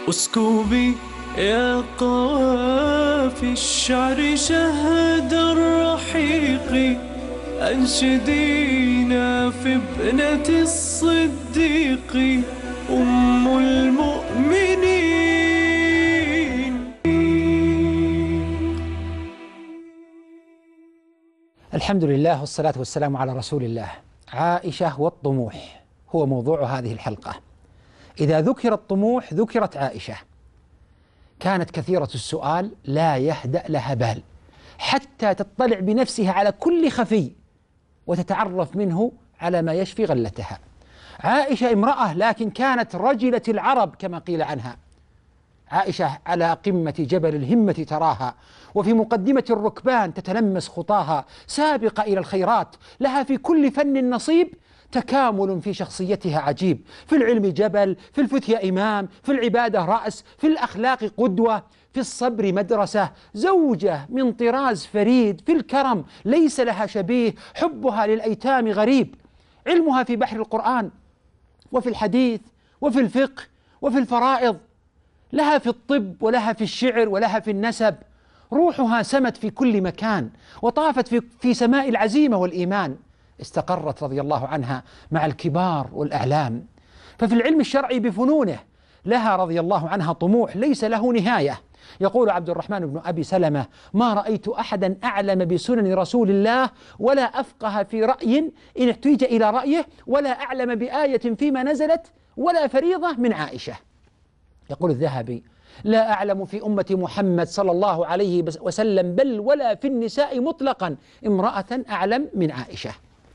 اسكبي يا قوافي الشعر شهد الرحيق، أنشدينا في ابنة الصديق أم المؤمنين. الحمد لله والصلاة والسلام على رسول الله. عائشة والطموح هو موضوع هذه الحلقة. إذا ذكر الطموح ذكرت عائشة. كانت كثيرة السؤال لا يهدأ لها بال حتى تطلع بنفسها على كل خفي وتتعرف منه على ما يشفي غلتها. عائشة امرأة لكن كانت رجلة العرب كما قيل عنها. عائشة على قمة جبل الهمة تراها، وفي مقدمة الركبان تتلمس خطاها، سابقة إلى الخيرات، لها في كل فن نصيب، تكامل في شخصيتها عجيب. في العلم جبل، في الفتية إمام، في العبادة رأس، في الأخلاق قدوة، في الصبر مدرسة، زوجة من طراز فريد، في الكرم ليس لها شبيه، حبها للأيتام غريب، علمها في بحر القرآن وفي الحديث وفي الفقه وفي الفرائض، لها في الطب ولها في الشعر ولها في النسب، روحها سمت في كل مكان وطافت في سماء العزيمة والإيمان. استقرت رضي الله عنها مع الكبار والأعلام. ففي العلم الشرعي بفنونه لها رضي الله عنها طموح ليس له نهاية. يقول عبد الرحمن بن أبي سلمة: ما رأيت أحدا أعلم بسنن رسول الله ولا أفقه في رأي إن احتيج إلى رأيه ولا أعلم بآية فيما نزلت ولا فريضة من عائشة. يقول الذهبي: لا أعلم في أمة محمد صلى الله عليه وسلم بل ولا في النساء مطلقا امرأة أعلم من عائشة.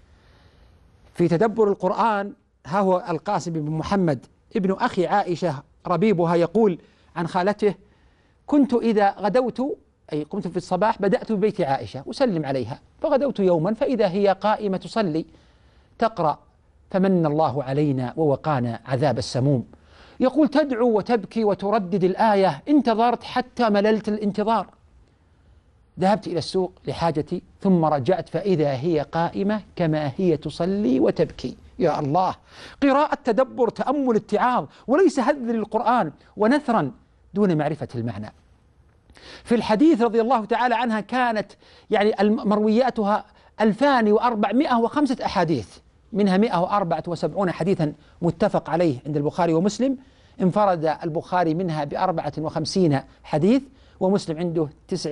في تدبر القرآن ها هو القاسم بن محمد ابن أخي عائشة ربيبها يقول عن خالته: كنت إذا غدوت أي قمت في الصباح بدأت ببيت عائشة أسلم عليها، فغدوت يوما فإذا هي قائمة تصلي تقرأ: فمن الله علينا ووقانا عذاب السموم. يقول: تدعو وتبكي وتردد الآية: انتظرت حتى مللت الانتظار، ذهبت إلى السوق لحاجتي ثم رجعت فإذا هي قائمة كما هي تصلي وتبكي. يا الله، قراءة، تدبر، تأمل، اتعاظ، وليس هذ للقرآن ونثرا دون معرفة المعنى. في الحديث رضي الله تعالى عنها كانت مروياتها 2405 أحاديث، منها 174 حديثا متفق عليه عند البخاري ومسلم، انفرد البخاري منها ب54 حديث ومسلم عنده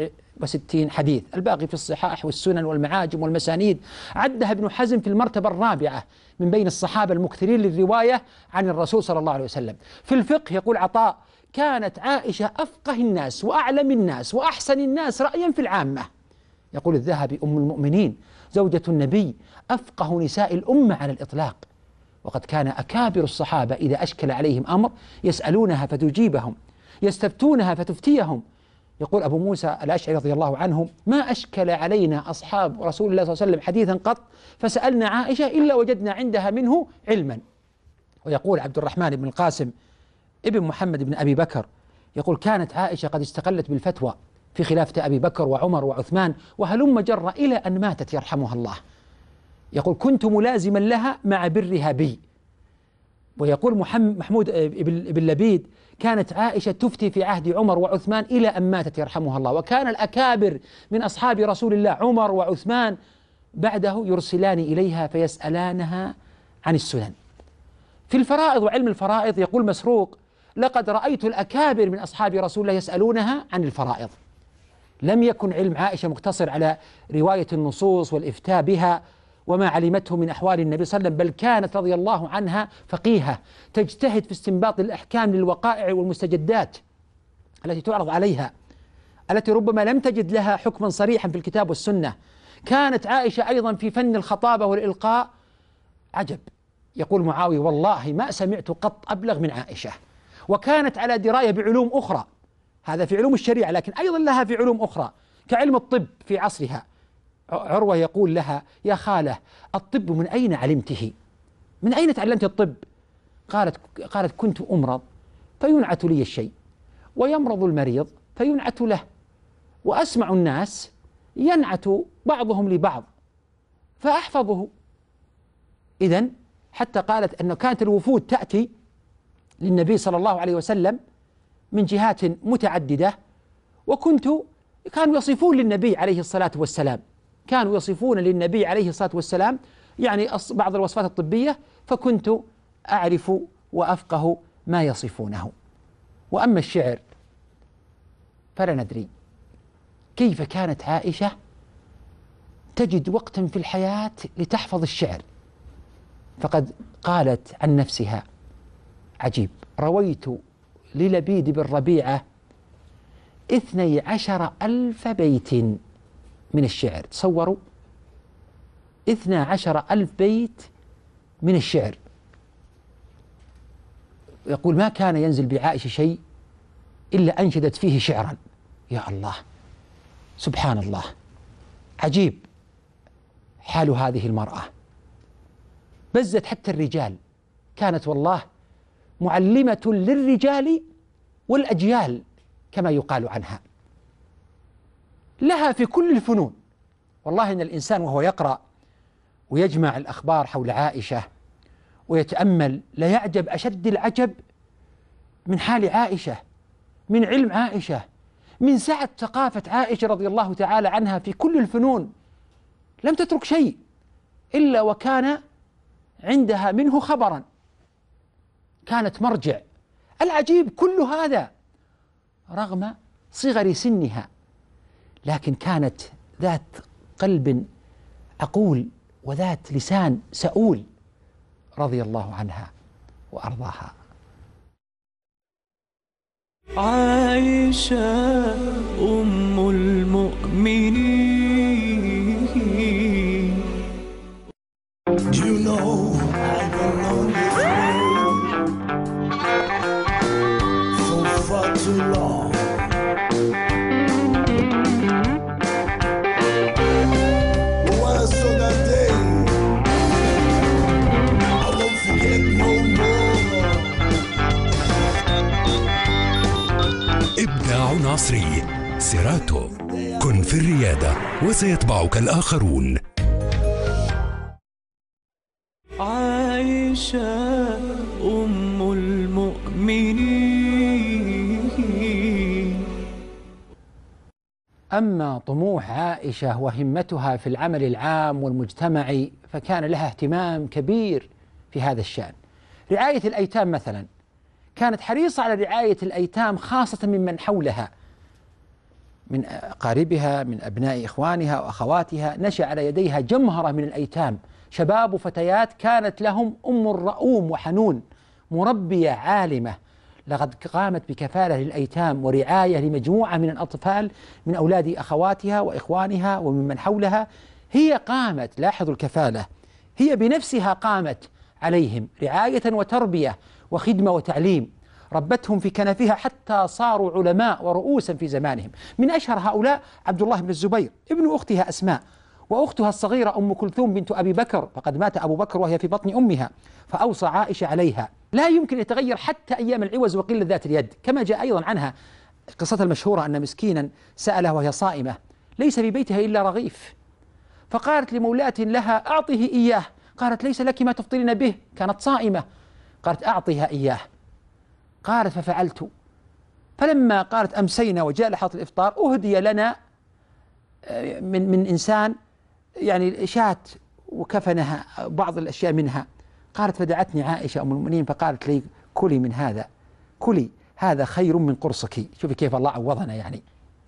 69 حديث، الباقي في الصحاح والسنن والمعاجم والمسانيد. عدها ابن حزم في المرتبة الرابعة من بين الصحابة المكثرين للرواية عن الرسول صلى الله عليه وسلم. في الفقه يقول عطاء: كانت عائشة أفقه الناس وأعلم الناس وأحسن الناس رأيا في العامة. يقول الذهبي: أم المؤمنين زوجة النبي أفقه نساء الأمة على الإطلاق، وقد كان أكابر الصحابة إذا أشكل عليهم أمر يسألونها فتجيبهم، يستفتونها فتفتيهم. يقول أبو موسى الأشعري رضي الله عنه: ما أشكل علينا أصحاب رسول الله صلى الله عليه وسلم حديثا قط فسألنا عائشة إلا وجدنا عندها منه علما. ويقول عبد الرحمن بن القاسم ابن محمد بن أبي بكر يقول: كانت عائشة قد استقلت بالفتوى في خلافة أبي بكر وعمر وعثمان وهلم جر إلى أن ماتت يرحمها الله. يقول: كنت ملازما لها مع برها بي. ويقول محمود بن لبيد: كانت عائشة تفتي في عهد عمر وعثمان إلى أن ماتت يرحمها الله. وكان الأكابر من أصحاب رسول الله عمر وعثمان بعده يرسلان إليها فيسألانها عن السنن. في الفرائض وعلم الفرائض يقول مسروق: لقد رأيت الأكابر من أصحاب رسول الله يسألونها عن الفرائض. لم يكن علم عائشة مقتصر على رواية النصوص والإفتاء بها وما علمته من أحوال النبي صلى الله عليه وسلم، بل كانت رضي الله عنها فقيهة تجتهد في استنباط الأحكام للوقائع والمستجدات التي تعرض عليها، التي ربما لم تجد لها حكما صريحا في الكتاب والسنة. كانت عائشة أيضا في فن الخطابة والإلقاء عجب. يقول معاوية: والله ما سمعت قط أبلغ من عائشة. وكانت على دراية بعلوم أخرى، هذا في علوم الشريعة، لكن أيضا لها في علوم أخرى كعلم الطب في عصرها. عروة يقول لها: يا خالة، الطب من أين علمته؟ من أين تعلمت الطب؟ قالت: كنت أمرض فينعت لي الشيء، ويمرض المريض فينعت له، وأسمع الناس ينعت بعضهم لبعض فأحفظه. إذن حتى قالت أنه كانت الوفود تأتي للنبي صلى الله عليه وسلم من جهات متعددة، كانوا يصفون للنبي عليه الصلاة والسلام، كانوا يصفون للنبي عليه الصلاة والسلام يعني بعض الوصفات الطبية، فكنت أعرف وأفقه ما يصفونه. وأما الشعر فلا ندري كيف كانت عائشة تجد وقتا في الحياة لتحفظ الشعر، فقد قالت عن نفسها عجيب: رويت للبيد بن ربيعة 12,000 بيت من الشعر. تصوروا 12,000 بيت من الشعر. يقول: ما كان ينزل بعائشة شيء إلا أنشدت فيه شعرا. يا الله، سبحان الله، عجيب حال هذه المرأة. بزت حتى الرجال، كانت والله معلمة للرجال والأجيال كما يقال عنها، لها في كل الفنون. والله إن الإنسان وهو يقرأ ويجمع الأخبار حول عائشة ويتأمل لا يعجب أشد العجب من حال عائشة، من علم عائشة، من سعة ثقافة عائشة رضي الله تعالى عنها في كل الفنون. لم تترك شيء إلا وكان عندها منه خبرا، كانت مرجع. العجيب كل هذا رغم صغر سنها، لكن كانت ذات قلب عقول وذات لسان سؤول رضي الله عنها وأرضاها. عائشة أم المؤمنين. You know I've been on this road for far too long. But when I saw that day, I won't forget no more. إبداع عصري. سيراتو. كن في الريادة وسيتبعك الآخرون. عائشة أم المؤمنين. أما طموح عائشة وهمتها في العمل العام والمجتمعي فكان لها اهتمام كبير في هذا الشأن. رعاية الأيتام مثلا، كانت حريصة على رعاية الأيتام خاصة ممن حولها، من أقاربها، من أبناء إخوانها وأخواتها. نشأ على يديها جمهرة من الأيتام، شباب وفتيات كانت لهم أم رؤوم وحنون، مربية عالمة. لقد قامت بكفالة للأيتام ورعاية لمجموعة من الأطفال من أولاد أخواتها وإخوانها وممن حولها. هي قامت، لاحظوا الكفالة، هي بنفسها قامت عليهم رعاية وتربية وخدمة وتعليم، ربتهم في كنفها حتى صاروا علماء ورؤوسا في زمانهم. من أشهر هؤلاء عبد الله بن الزبير ابن أختها أسماء، وأختها الصغيرة أم كلثوم بنت أبي بكر، فقد مات أبو بكر وهي في بطن أمها، فأوصى عائشة عليها. لا يمكن يتغير حتى أيام العوز وقلة ذات اليد، كما جاء أيضا عنها قصتها المشهورة أن مسكينا سألها وهي صائمة: ليس في بيتها إلا رغيف، فقالت لمولاة لها: أعطه إياه. قالت: ليس لك ما تفطرين به، كانت صائمة. قالت: أعطيها إياه. قالت: ففعلت. فلما قالت أمسينا وجاء لحظة الإفطار أهدي لنا من إنسان يعني شاة وكفنها بعض الأشياء منها. قالت: فدعتني عائشة أم المؤمنين فقالت لي: كلي من هذا، كلي، هذا خير من قرصك. شوفي كيف الله عوضنا يعني.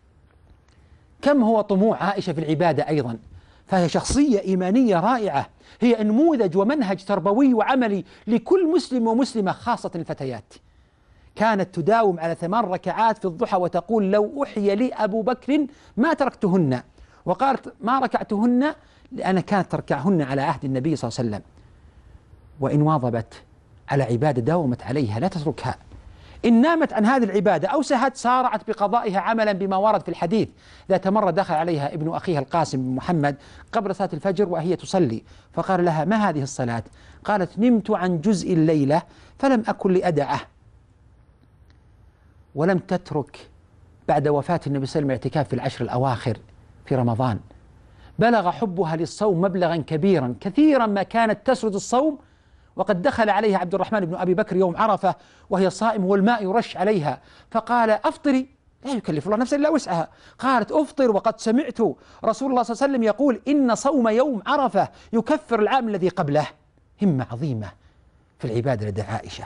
كم هو طموح عائشة في العبادة أيضا، فهي شخصية إيمانية رائعة، هي نموذج ومنهج تربوي وعملي لكل مسلم ومسلمة، خاصة الفتيات. كانت تداوم على 8 ركعات في الضحى وتقول: لو أحيي لي أبو بكر ما تركتهن. وقالت: ما ركعتهن لأن كانت تركعهن على عهد النبي صلى الله عليه وسلم. وإن واظبت على عبادة داومت عليها لا تتركها. إن نامت عن هذه العبادة أو سهت سارعت بقضائها عملا بما ورد في الحديث. ذات مرة دخل عليها ابن أخيها القاسم بن محمد قبل صلاة الفجر وهي تصلي، فقال لها: ما هذه الصلاة؟ قالت: نمت عن جزء الليلة فلم أكن لأدعه. ولم تترك بعد وفاة النبي صلى الله عليه وسلم الاعتكاف في العشر الأواخر في رمضان. بلغ حبها للصوم مبلغا كبيرا، كثيرا ما كانت تسرد الصوم وقد دخل عليها عبد الرحمن بن أبي بكر يوم عرفة وهي صائمة والماء يرش عليها، فقال أفطري، لا يكلف الله نفسا إلا وسعها. قالت أفطر وقد سمعت رسول الله صلى الله عليه وسلم يقول إن صوم يوم عرفة يكفر العام الذي قبله. همة عظيمة في العبادة لدى عائشة.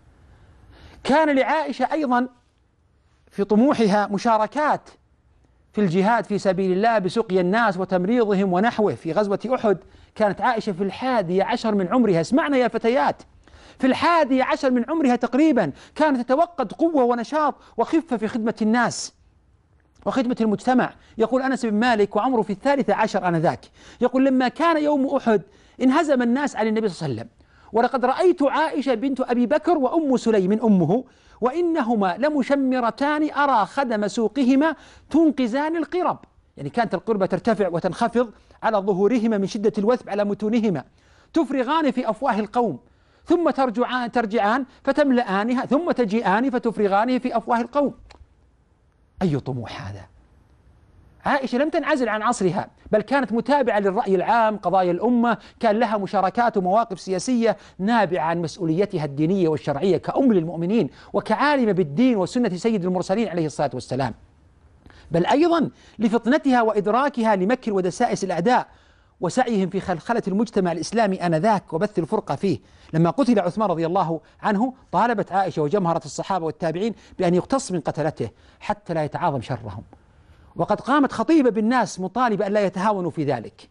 كان لعائشة أيضا في طموحها مشاركات في الجهاد في سبيل الله بسقي الناس وتمريضهم ونحوه. في غزوة أحد كانت عائشة في 11 من عمرها، اسمعنا يا فتيات، في 11 من عمرها تقريبا كانت تتوقد قوة ونشاط وخفة في خدمة الناس وخدمة المجتمع. يقول أنس بن مالك وعمره في 13 آنذاك، يقول لما كان يوم أحد انهزم الناس عن النبي صلى الله عليه وسلم، ولقد رأيت عائشة بنت أبي بكر وأم سليم أمه وإنهما لمشمرتان أرى خدم سوقهما تنقزان القرب، يعني كانت القربة ترتفع وتنخفض على ظهورهما من شدة الوثب على متونهما، تفرغان في أفواه القوم ثم ترجعان فتملآنها ثم تجيئان فتفرغانه في أفواه القوم. أي طموح هذا! عائشة لم تنعزل عن عصرها، بل كانت متابعة للرأي العام، قضايا الأمة، كان لها مشاركات ومواقف سياسية نابعة عن مسؤوليتها الدينية والشرعية كأم للمؤمنين وكعالمة بالدين وسنة سيد المرسلين عليه الصلاة والسلام، بل أيضا لفطنتها وإدراكها لمكر ودسائس الأعداء وسعيهم في خلخلة المجتمع الإسلامي آنذاك وبث الفرقة فيه. لما قتل عثمان رضي الله عنه طالبت عائشة وجمهرة الصحابة والتابعين بأن يقتص من قتلته حتى لا يتعاظم شرهم، وقد قامت خطيبة بالناس مطالبة أن لا يتهاونوا في ذلك.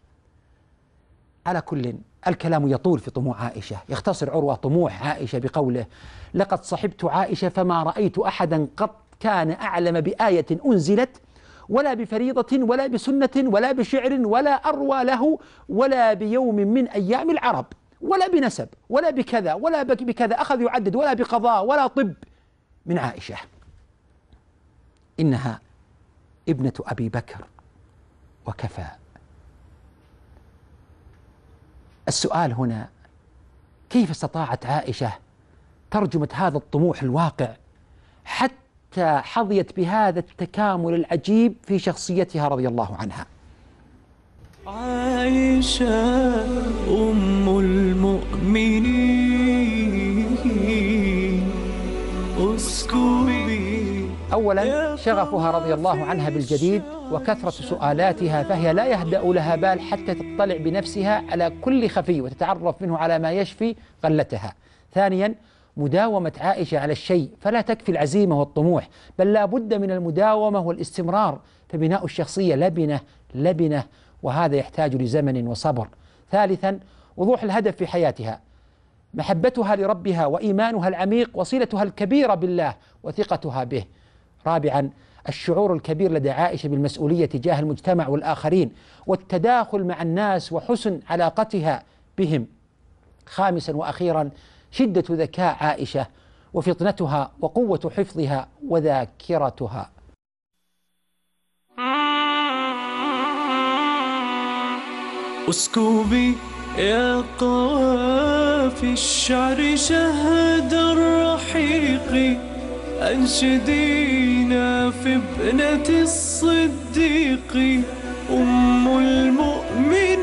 على كل، الكلام يطول في طموح عائشة. يختصر عروة طموح عائشة بقوله: لقد صحبت عائشة فما رأيت أحدا قط كان أعلم بآية أنزلت ولا بفريضة ولا بسنة ولا بشعر ولا أروى له ولا بيوم من أيام العرب ولا بنسب ولا بكذا ولا بكذا، أخذ يعدد، ولا بقضاء ولا طب من عائشة. إنها ابنة أبي بكر وكفى. السؤال هنا: كيف استطاعت عائشة ترجمة هذا الطموح الواقع حتى حظيت بهذا التكامل العجيب في شخصيتها رضي الله عنها؟ عائشة أم المؤمنين اسكبي. أولا شغفها رضي الله عنها بالجديد وكثرة سؤالاتها، فهي لا يهدأ لها بال حتى تطلع بنفسها على كل خفي وتتعرف منه على ما يشفي غلتها. ثانيا مداومة عائشة على الشيء، فلا تكفي العزيمة والطموح، بل لا بد من المداومة والاستمرار، فبناء الشخصية لبنة وهذا يحتاج لزمن وصبر. ثالثا وضوح الهدف في حياتها، محبتها لربها وإيمانها العميق وصلتها الكبيرة بالله وثقتها به. رابعا الشعور الكبير لدى عائشة بالمسؤولية تجاه المجتمع والآخرين والتداخل مع الناس وحسن علاقتها بهم. خامسا وأخيرا شدة ذكاء عائشة وفطنتها وقوة حفظها وذاكرتها. اسكبي يا قوافي الشعر شهد الرحيق، أنشدينا في ابنة الصديق أم المؤمنين.